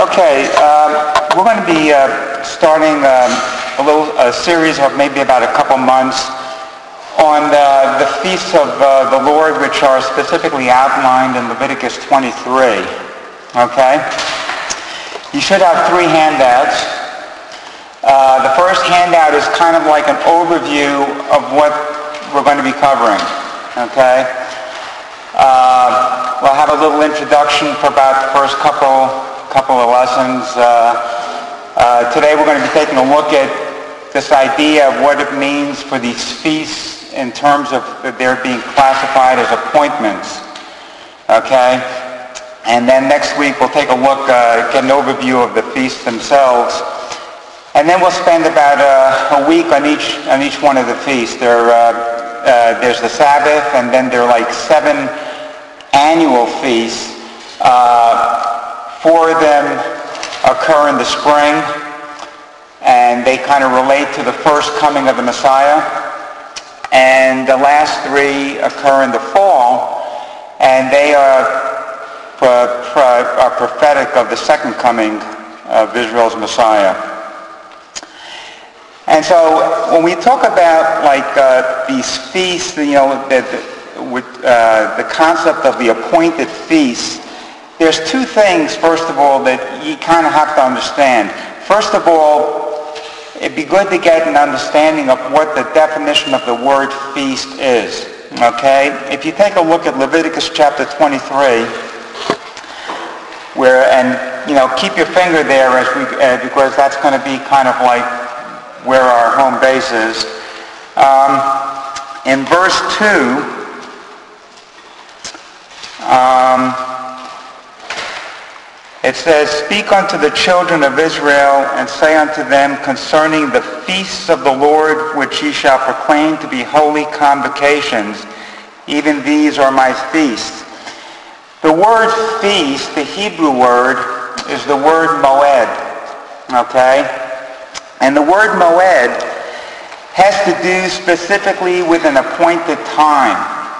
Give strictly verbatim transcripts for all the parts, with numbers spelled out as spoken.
Okay, um, we're going to be uh, starting um, a little a series of maybe about a couple months on uh, the feasts of uh, the Lord, which are specifically outlined in Leviticus twenty-three. Okay? You should have three handouts. Uh, the first handout is kind of like an overview of what we're going to be covering. Okay? Uh, we'll have a little introduction for about the first couple couple of lessons. Uh, uh, today we're going to be taking a look at this idea of what it means for these feasts in terms of they're being classified as appointments. Okay? And then next week we'll take a look, uh, get an overview of the feasts themselves. And then we'll spend about uh, a week on each on each one of the feasts. There, uh, uh, there's the Sabbath, and then there are like seven annual feasts. Uh, four of them occur in the spring, and they kind of relate to the first coming of the Messiah. And the last three occur in the fall, and they are, pro- pro- are prophetic of the second coming of Israel's Messiah. And so when we talk about like uh, these feasts, you know, the, the, with, uh, the concept of the appointed feasts, there's two things, first of all, that you kind of have to understand. First of all, it'd be good to get an understanding of what the definition of the word feast is. Okay? If you take a look at Leviticus chapter twenty-three, where, and, you know, keep your finger there as we, uh, because that's going to be kind of like where our home base is. Um, in verse two, um, it says, "Speak unto the children of Israel, and say unto them concerning the feasts of the Lord, which ye shall proclaim to be holy convocations, even these are my feasts." The word feast, the Hebrew word, is the word moed. Okay? And the word moed has to do specifically with an appointed time.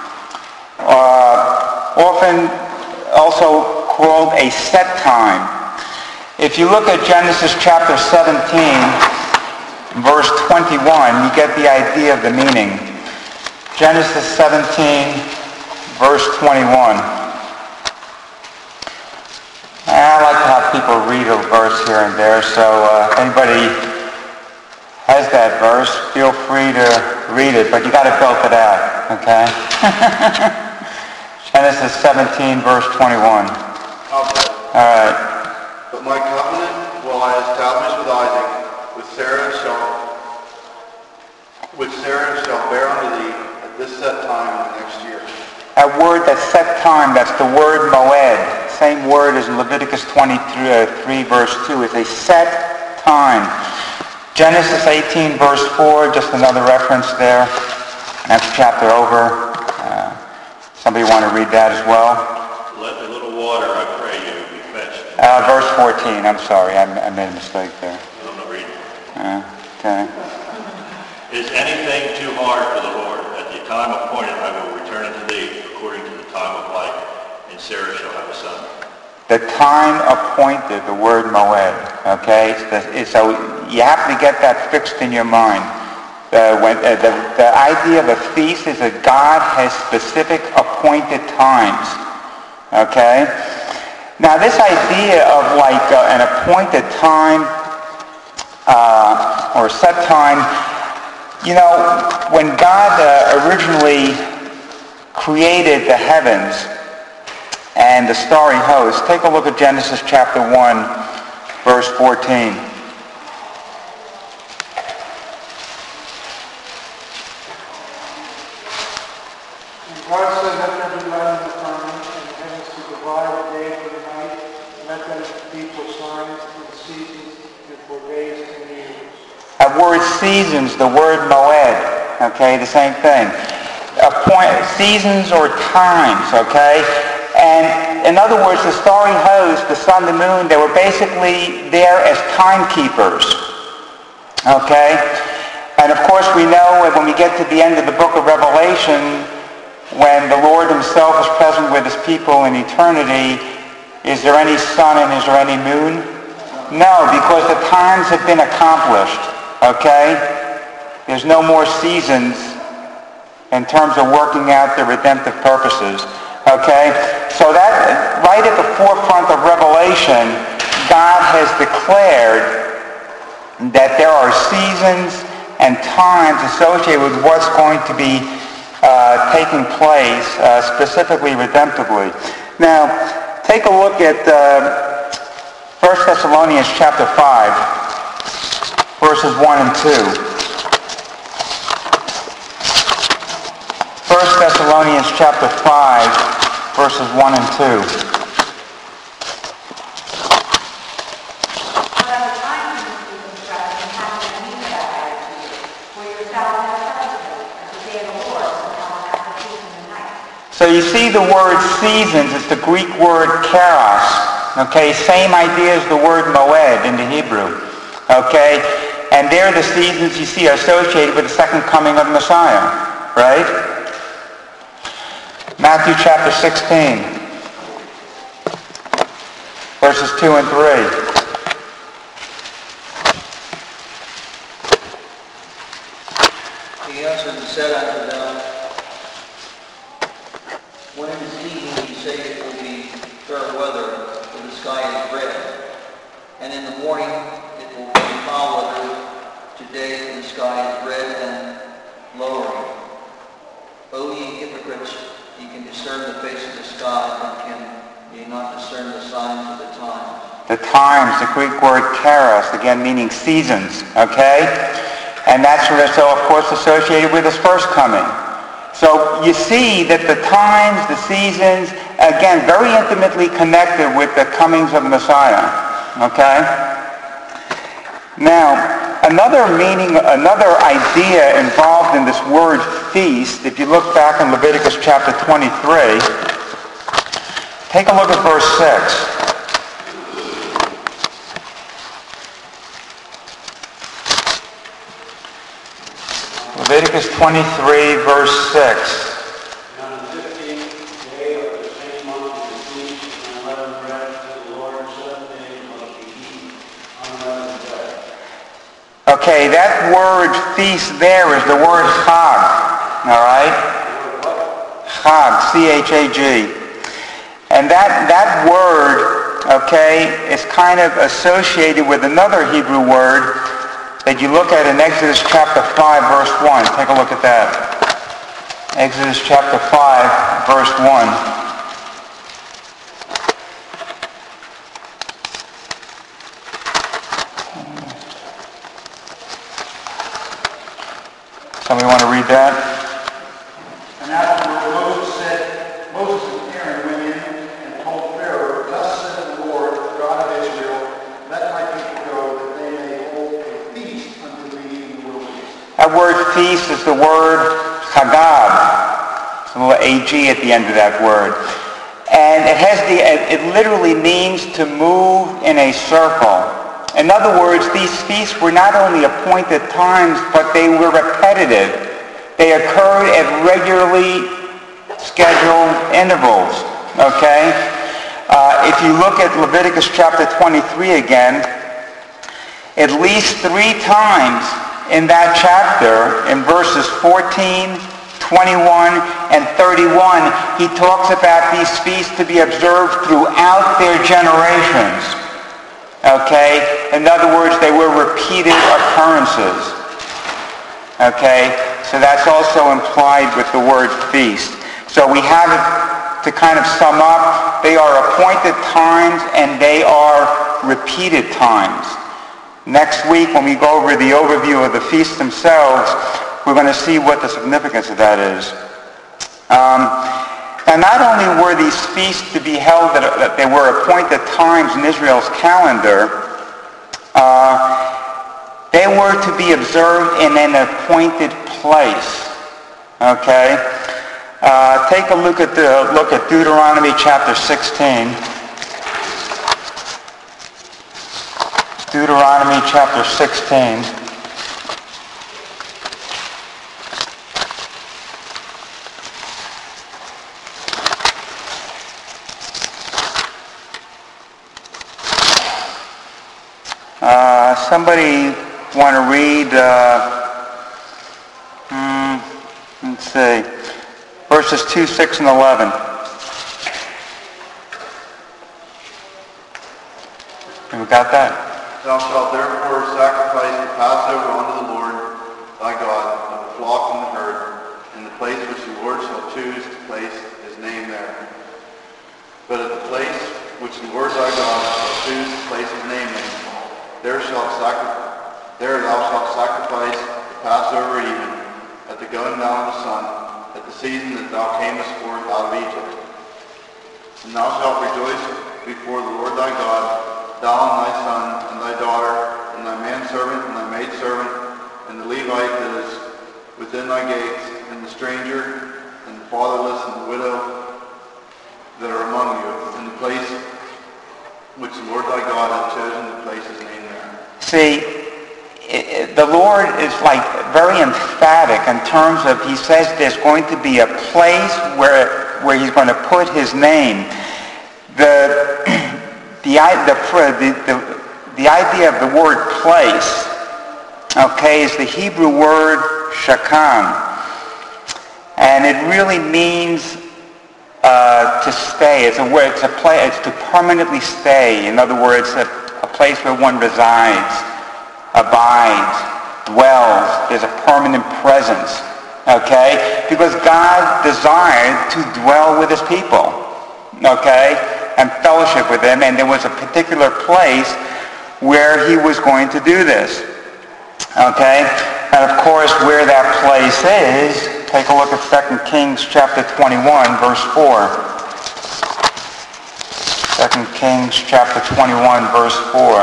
Uh, often also called a set time. If you look at Genesis chapter seventeen, verse twenty-one, you get the idea of the meaning. Genesis seventeen, verse twenty-one. I like to have people read a verse here and there, so uh, if anybody has that verse, feel free to read it, but you got to belt it out, okay? Genesis seventeen, verse twenty-one. Okay. All right. "But my covenant will I establish with Isaac, with Sarah shall, which Sarah shall bear unto thee at this set time in the next year." That word, that set time, that's the word moed. Same word as in Leviticus twenty-three, verse two. It's a set time. Genesis eighteen, verse four, just another reference there. That's chapter over. Uh, somebody want to read that as well? "Let the little water, I pray you, be fetched." Uh, verse fourteen, I'm sorry, I, I made a mistake there. I'm not reading. Uh, okay. "Is anything too hard for the Lord? At the time appointed I will return unto thee, according to the time of life, and Sarah shall have a son." The time appointed, the word moed, okay? It's the, it's, so you have to get that fixed in your mind. The, when, uh, the, the idea of a feast is that God has specific appointed times, okay? Now this idea of like uh, an appointed time uh, or set time, you know, when God uh, originally created the heavens and the starry host, take a look at Genesis chapter one, verse fourteen. "And God said, let there be light in the firmament, and the heavens to divide the day from the night, and let them be for signs and seasons, and for days and years." That word seasons, the word moed, okay, the same thing. Appoint, seasons or times, okay? And in other words, the starry host, the sun, the moon, they were basically there as timekeepers, okay? And of course we know when we get to the end of the book of Revelation, when the Lord himself is present with his people in eternity, is there any sun and is there any moon? No, because the times have been accomplished, okay? There's no more seasons in terms of working out the redemptive purposes, okay? So that, right at the forefront of Revelation, God has declared that there are seasons and times associated with what's going to be uh, taking place, uh, specifically redemptively. Now, take a look at uh, First Thessalonians chapter five, verses one and two. First Thessalonians chapter five, verses one and two. So you see the word seasons, it's the Greek word kairos. Okay, same idea as the word moed in the Hebrew. Okay, and there the seasons you see are associated with the second coming of the Messiah, right? Matthew chapter sixteen, verses two and three. He answered and said unto them, when it is evening, you say it will be fair weather, for the sky is red. And in the morning, it will be foul weather. Today, for the sky is red and lowering. O ye hypocrites, ye can discern the face of the sky, but can ye not discern the signs of the times? The times, the Greek word kairos, again meaning seasons, okay? And that's so, of course, associated with his first coming. So you see that the times, the seasons, again, very intimately connected with the comings of the Messiah. Okay? Now, another meaning, another idea involved in this word feast, if you look back in Leviticus chapter twenty-three, take a look at verse six. Leviticus twenty-three, verse six. And on the fifteenth day of the same month of the feast, unleavened bread to the Lord, seven days must be eaten unleavened bread. Okay, that word feast there is the word chag, all right? Chag, C H A G. And that, that word, okay, is kind of associated with another Hebrew word that you look at in Exodus chapter five, verse one. Take a look at that. Exodus chapter five, verse one. Somebody want to read that? And afterward Moses said, Moses and Aaron went in and told Pharaoh, thus says the Lord, God of Israel, let my people go, that they may hold a feast unto me in the wilderness. That word feast is the word chagab. It's a little A G at the end of that word. And it has the, it literally means to move in a circle. In other words, these feasts were not only appointed times, but they were repetitive. They occurred at regularly scheduled intervals. Okay? Uh, if you look at Leviticus chapter twenty-three again, at least three times in that chapter, in verses fourteen, twenty-one, and thirty-one, he talks about these feasts to be observed throughout their generations. Okay? In other words, they were repeated occurrences. Okay? So that's also implied with the word feast. So we have it to kind of sum up. They are appointed times and they are repeated times. Next week, when we go over the overview of the feasts themselves, we're going to see what the significance of that is. Um, and not only were these feasts to be held, that, that they were appointed times in Israel's calendar, uh, they were to be observed in an appointed place. Okay? Uh, take a look at the look at Deuteronomy chapter sixteen. Deuteronomy chapter sixteen. Uh, somebody want to read, uh, hmm, let's see, verses two, six, and eleven. Have we got that? Thou shalt therefore sacrifice the Passover unto the Lord thy God of the flock and the herd, in the place which the Lord shall choose to place his name there. But at the place which the Lord thy God shall choose to place his name in, there shalt sacri- there thou shalt sacrifice the Passover even, at the going down of the sun, at the season that thou camest forth out of Egypt. And thou shalt rejoice before the Lord thy God, thou and thy son, and thy daughter, and thy manservant, and thy maidservant, and the Levite that is within thy gates, and the stranger, and the fatherless, and the widow that are among you, in the place which the Lord thy God hath chosen to place his name there. See, it, it, the Lord is like very emphatic in terms of, he says there's going to be a place where, where he's going to put his name. The, the, the, the, the idea of the word place, okay, is the Hebrew word shakam. And it really means uh, to stay. It's a word, it's a place, it's to permanently stay. In other words, a, a place where one resides, abides, dwells. There's a permanent presence, okay? Because God desired to dwell with his people, okay, and fellowship with them, and there was a particular place where he was going to do this, okay? And of course, where that place is, take a look at Second Kings chapter twenty-one, verse four. Second Kings chapter twenty-one, verse four.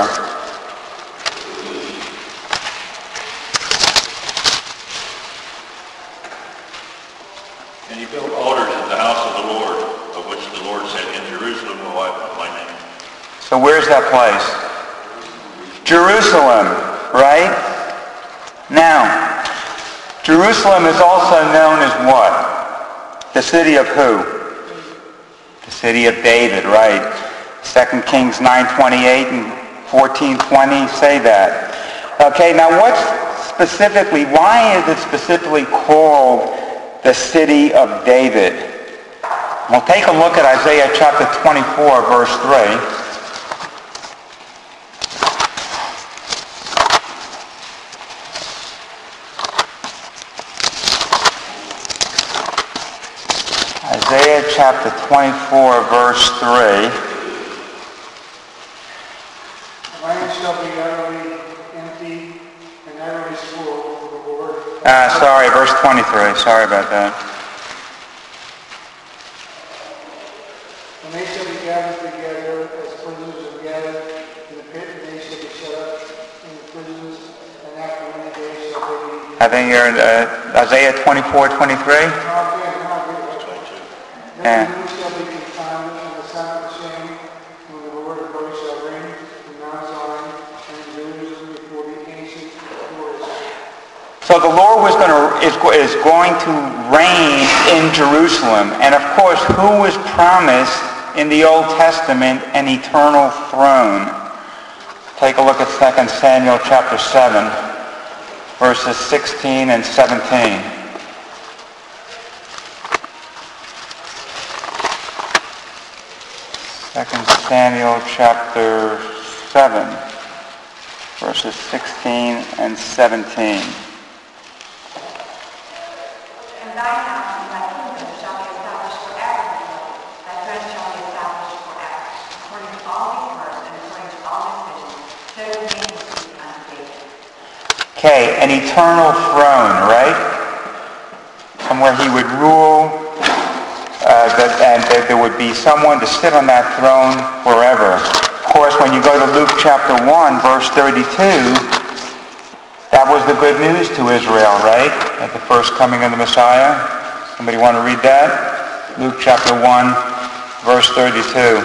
And he built altars at the house of the Lord, of which the Lord said, in Jerusalem will I put my name. So where's that place? Jerusalem, right? Now, Jerusalem is also known as what? The city of who? The city of David, right? Second Kings nine twenty-eight and fourteen twenty say that. Okay, now what's specifically, why is it specifically called the city of David? Well, take a look at Isaiah chapter twenty-four, verse three. Isaiah chapter twenty-four, verse three. The land shall be utterly empty and utterly full of the Lord. Ah, sorry, verse twenty-three. Sorry about that. And they shall be gathered together as prisoners are gathered in the pit, and they shall be shut up in the prisons, and after many days shall they be... I think you're in uh, Isaiah twenty-four, twenty-three. Then the moon shall be confounded, and the sun of shame, when the Lord of hosts shall reign in Mount Zion, and in Jerusalem before the ancient doors. So the Lord was going to is, is going to reign in Jerusalem, and of course, who was promised in the Old Testament an eternal throne? Take a look at Second Samuel chapter seven, verses sixteen and seventeen. Second Samuel chapter seven, verses sixteen and seventeen. And thy house and thy kingdom shall be established forever, thy throne shall be established forever. According to all these words and according to all this vision, so the name will be unto David. Okay, an eternal throne, right? Somewhere he would rule. Uh, that, and that there would be someone to sit on that throne forever. Of course, when you go to Luke chapter one, verse thirty-two, that was the good news to Israel, right? At the first coming of the Messiah. Somebody want to read that? Luke chapter one, verse thirty-two.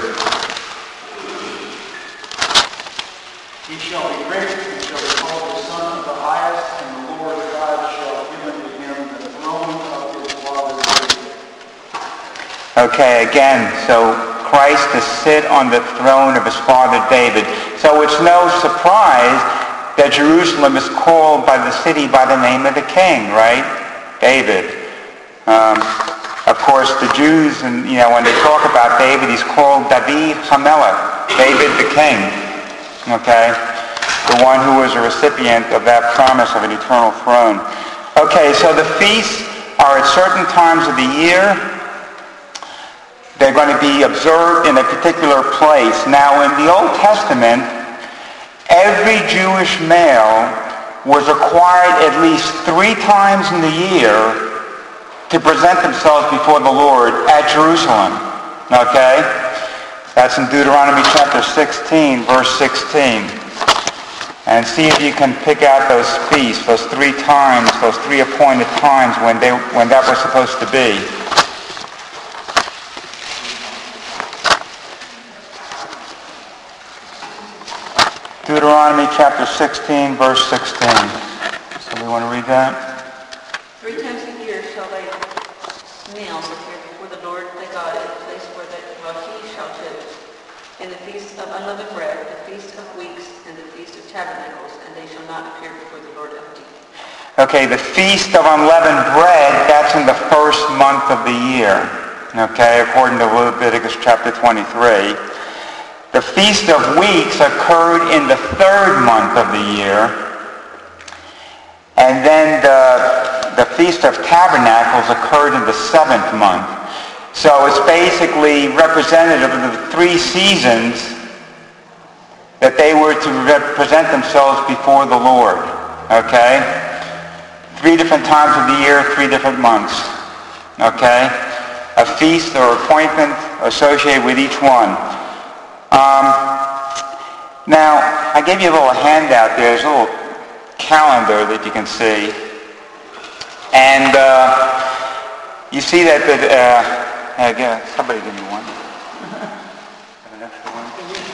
He shall be great, and shall be called the Son of the Highest, and the Lord God shall give unto him the throne of his father David. Okay, again, so Christ to sit on the throne of his father David. So it's no surprise that Jerusalem is called by the city by the name of the king, right? David. Um, of course, the Jews, and you know, when they talk about David, he's called David HaMelech, David the king. Okay? The one who was a recipient of that promise of an eternal throne. Okay, so the feasts are at certain times of the year. They're going to be observed in a particular place. Now, in the Old Testament, every Jewish male was required at least three times in the year to present themselves before the Lord at Jerusalem. Okay? That's in Deuteronomy chapter sixteen, verse sixteen. And see if you can pick out those feasts, those three times, those three appointed times when they when that was supposed to be. Deuteronomy chapter sixteen, verse sixteen. Somebody want to read that? Three times a year shall thy males appear before the Lord thy God in the place where, the, where he shall live. In the feast of unleavened bread, the feast of weeks, and the feast of tabernacles, and they shall not appear before the Lord empty. Okay, the feast of unleavened bread, that's in the first month of the year. Okay, according to Leviticus chapter twenty-three. The Feast of Weeks occurred in the third month of the year. And then the, the Feast of Tabernacles occurred in the seventh month. So it's basically representative of the three seasons that they were to represent themselves before the Lord. Okay? Three different times of the year, three different months. Okay? A feast or appointment associated with each one. Um, now, I gave you a little handout there. There's a little calendar that you can see. And uh, you see that, that uh, again, somebody give me one. Have an extra one?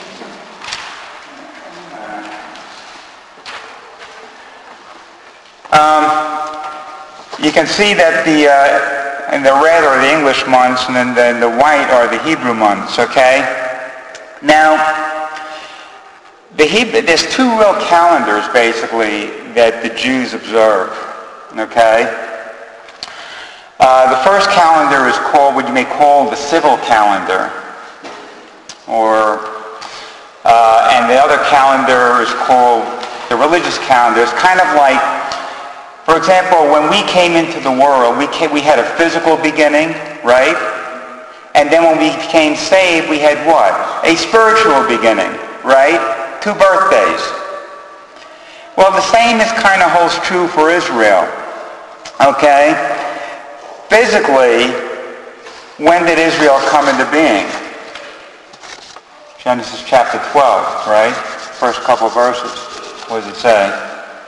Um, you can see that the, uh, in the red are the English months, and then the, the white are the Hebrew months, okay? Now, the Hebrew, there's two real calendars, basically, that the Jews observe, okay? Uh, the first calendar is called what you may call the civil calendar, or, uh, and the other calendar is called the religious calendar. It's kind of like, for example, when we came into the world, we, came, we had a physical beginning, right? And then when we became saved, we had what? A spiritual beginning, right? Two birthdays. Well, the same is kind of holds true for Israel, okay? Physically, when did Israel come into being? Genesis chapter twelve, right? First couple of verses. What does it say?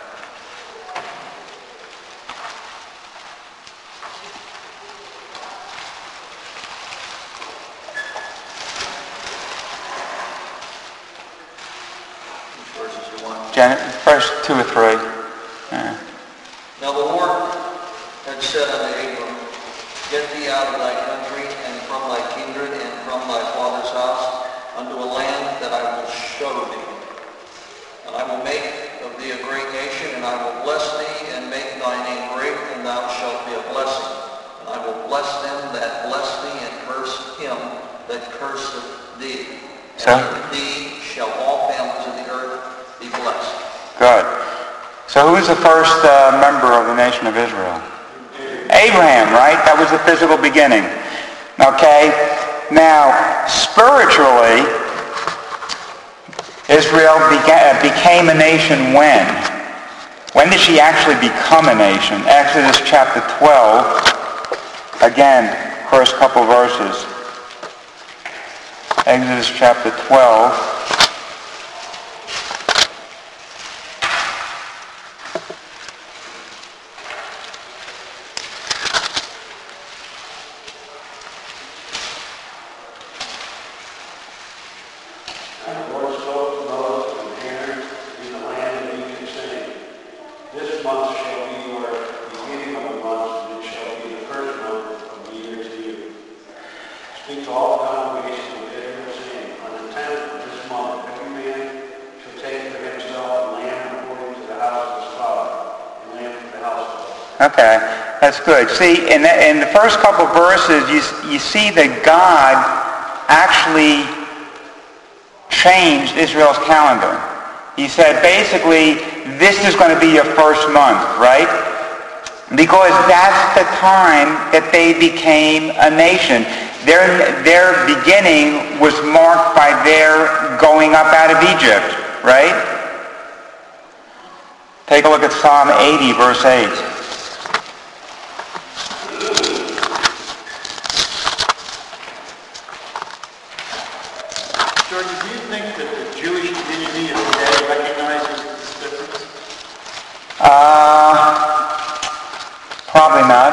First two or three. Yeah. Now the Lord had said unto Abram, Get thee out of thy country, and from thy kindred, and from thy father's house, unto a land that I will show thee. And I will make of thee a great nation, and I will bless thee, and make thy name great, and thou shalt be a blessing. And I will bless them that bless thee, and curse him that curseth thee. And so, in thee shall all families of the earth be blessed. Good. So who is the first uh, member of the nation of Israel? Abraham, right? That was the physical beginning. Okay? Now, spiritually, Israel began, became a nation when? When did she actually become a nation? Exodus chapter twelve. Again, first couple verses. Exodus chapter twelve. Speak to all the congregations of Israel, saying, On the tenth of this month Okay, that's good. See, in the, in the first couple of verses, you, you see that God actually changed Israel's calendar. He said, basically, this is going to be your first month, right? Because that's the time that they became a nation. Their, their beginning was marked by their going up out of Egypt, right? Take a look at Psalm eighty, verse eight. George, do you think that the Jewish community of today recognizes this difference? Uh, probably not.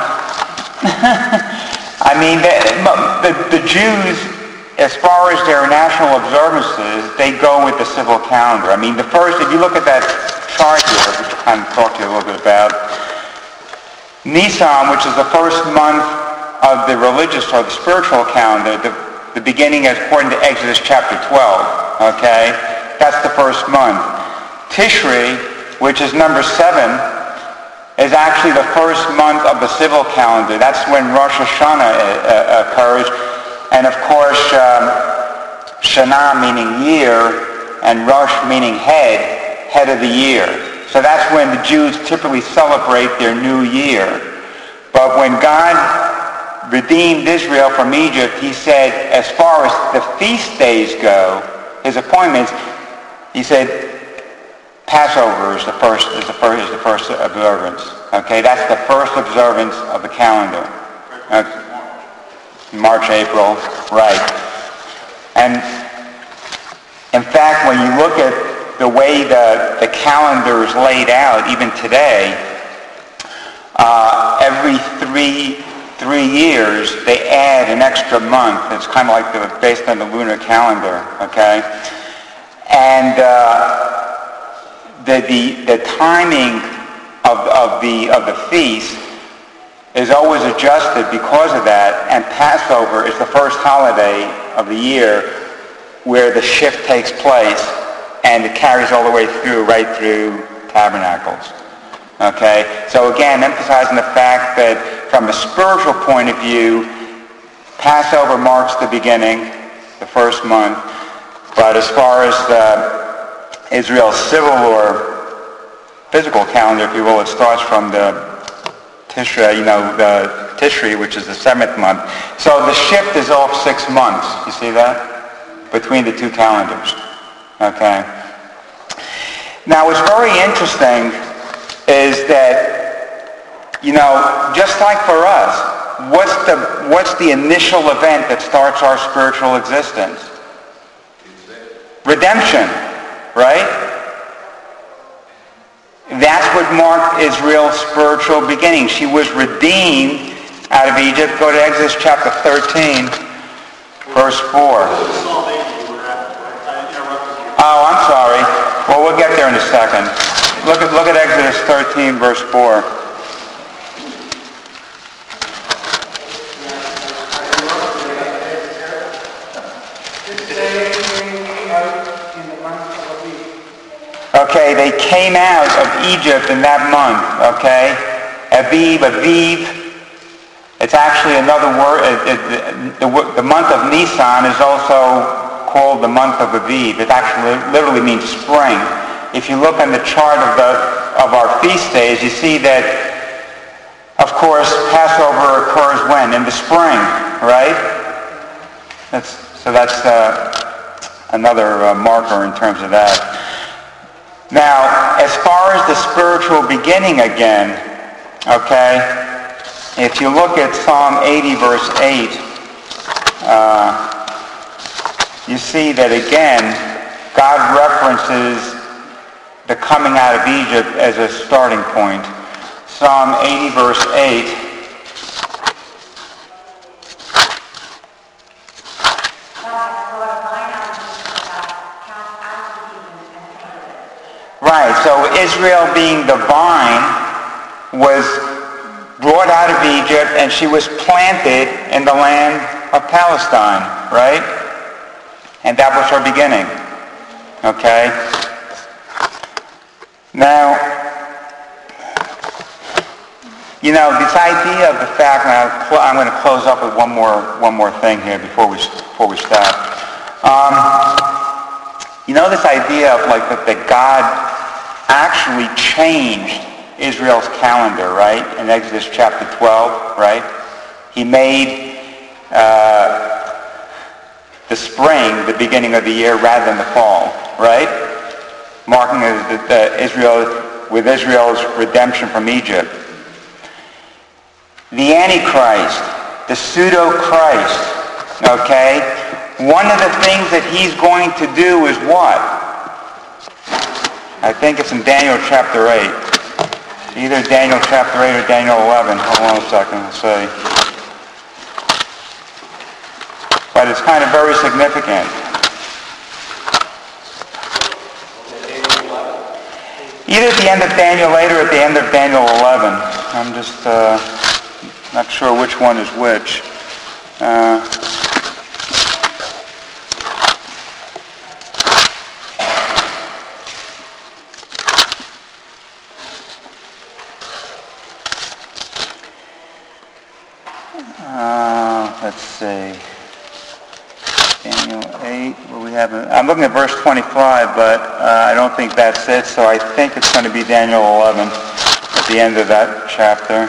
I mean, the, the, the Jews, as far as their national observances, they go with the civil calendar. I mean, the first, if you look at that chart here, which I'll kind of talk to you a little bit about, Nisan, which is the first month of the religious or the spiritual calendar, the, the beginning is according to Exodus chapter twelve, okay? That's the first month. Tishri, which is number seven, is actually the first month of the civil calendar. That's when Rosh Hashanah uh, occurs. And of course, um, Shana meaning year, and Rosh meaning head, head of the year. So that's when the Jews typically celebrate their new year. But when God redeemed Israel from Egypt, he said, as far as the feast days go, his appointments, he said, Passover is the first is the first is the first observance. Okay, that's the first observance of the calendar. Uh, March, April, right. And in fact, when you look at the way the, the calendar is laid out, even today, uh, every three three years they add an extra month. It's kind of like the, based on the lunar calendar, okay? And uh, the, the the timing of of the of the feast is always adjusted because of that. And Passover is the first holiday of the year where the shift takes place, and it carries all the way through, right through Tabernacles. Okay? So again, emphasizing the fact that from a spiritual point of view, Passover marks the beginning, the first month, but as far as the Israel's civil or physical calendar, if you will, it starts from the Tishri, you know, the Tishri, which is the seventh month. So the shift is off six months. You see that? Between the two calendars. Okay. Now, what's very interesting is that, you know, just like for us, what's the what's the initial event that starts our spiritual existence? Redemption, right? That's what marked Israel's spiritual beginning. She was redeemed out of Egypt. Go to Exodus chapter thirteen, verse four. Oh, I'm sorry. Well, we'll get there in a second. Look at look at Exodus thirteen, verse four. Okay, they came out of Egypt in that month, okay? Aviv, Aviv. It's actually another word. It, it, the, the month of Nisan is also called the month of Aviv. It actually literally means spring. If you look on the chart of the of our feast days, you see that, of course, Passover occurs when? In the spring, right? That's, so that's uh, another uh, marker in terms of that. Now, as far as the spiritual beginning again, okay, if you look at Psalm eighty, verse eight, uh, you see that again, God references the coming out of Egypt as a starting point. Psalm eighty, verse eight. Right, so Israel being the vine was brought out of Egypt and she was planted in the land of Palestine, right? And that was her beginning, okay? Now, You know, this idea of the fact, and I'll cl- I'm going to close up with one more one more thing here before we before we stop. Um, you know, this idea of like that, that God actually changed Israel's calendar, right? In Exodus chapter twelve, right? He made uh, the spring the beginning of the year rather than the fall, right? Marking the, the Israel with Israel's redemption from Egypt. The Antichrist, the pseudo-Christ, okay? One of the things that he's going to do is what? I think it's in Daniel chapter eight. Either Daniel chapter eight or Daniel eleven. Hold on a second, let's see. But it's kind of very significant. Either at the end of Daniel eight or at the end of Daniel eleven. I'm just... Uh, Not sure which one is which. Uh, uh, let's see. Daniel eight. Well, we have. A, I'm looking at verse twenty-five, but uh, I don't think that's it. So I think it's going to be Daniel eleven at the end of that chapter.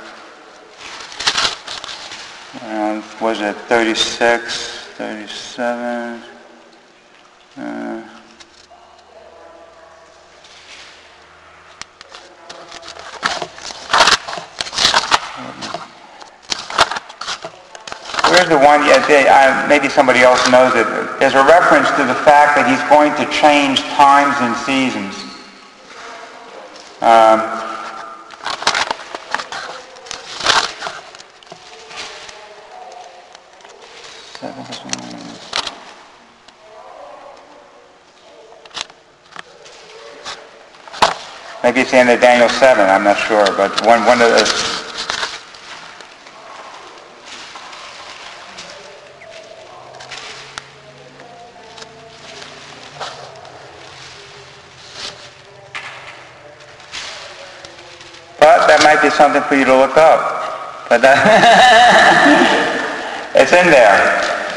Uh, was it thirty-six, thirty-seven? Uh, where's the one? Yeah, they, I, maybe somebody else knows it. There's a reference to the fact that he's going to change times and seasons. Um, Maybe it's the end of Daniel seven, I'm not sure, but one, one of the... But that might be something for you to look up. But that... It's in there.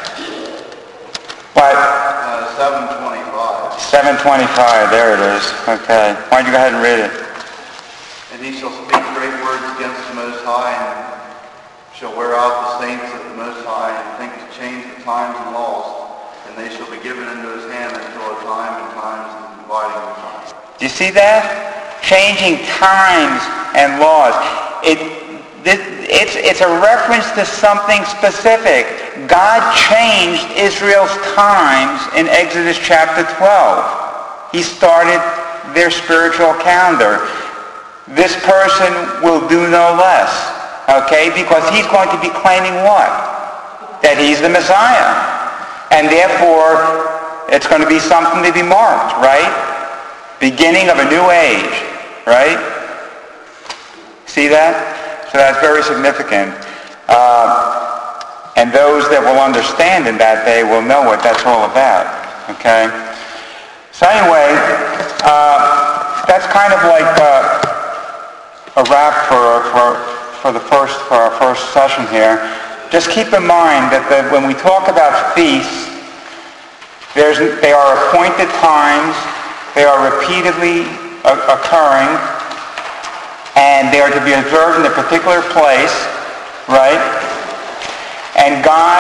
What? Uh, seven twenty-five. seven twenty-five, there it is. Okay. Why don't you go ahead and read it? And he shall speak great words against the Most High, and shall wear out the saints of the Most High, and think to change the times and laws, and they shall be given into his hand until a time and times and dividing of time. Do you see that? Changing times and laws. It, this, it's, it's a reference to something specific. God changed Israel's times in Exodus chapter twelve. He started their spiritual calendar. This person will do no less, okay? Because he's going to be claiming what? That he's the Messiah. And therefore, it's going to be something to be marked, right? Beginning of a new age, right? See that? So that's very significant. Uh, and those that will understand in that day will know what that's all about, okay? So anyway, uh, that's kind of like uh, a wrap for, for, for, the first, for our first session here. Just keep in mind that the, when we talk about feasts, there's, they are appointed times, they are repeatedly uh, occurring, and they are to be observed in a particular place, right? And God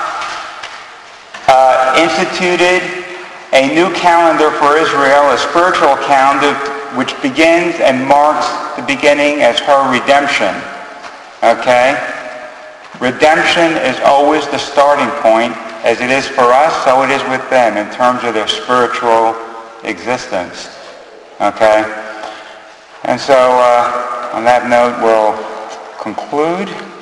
uh, instituted a new calendar for Israel, a spiritual calendar which begins and marks the beginning as her redemption, okay? Redemption is always the starting point. As it is for us, so it is with them in terms of their spiritual existence, okay? And so, uh, on that note, we'll conclude.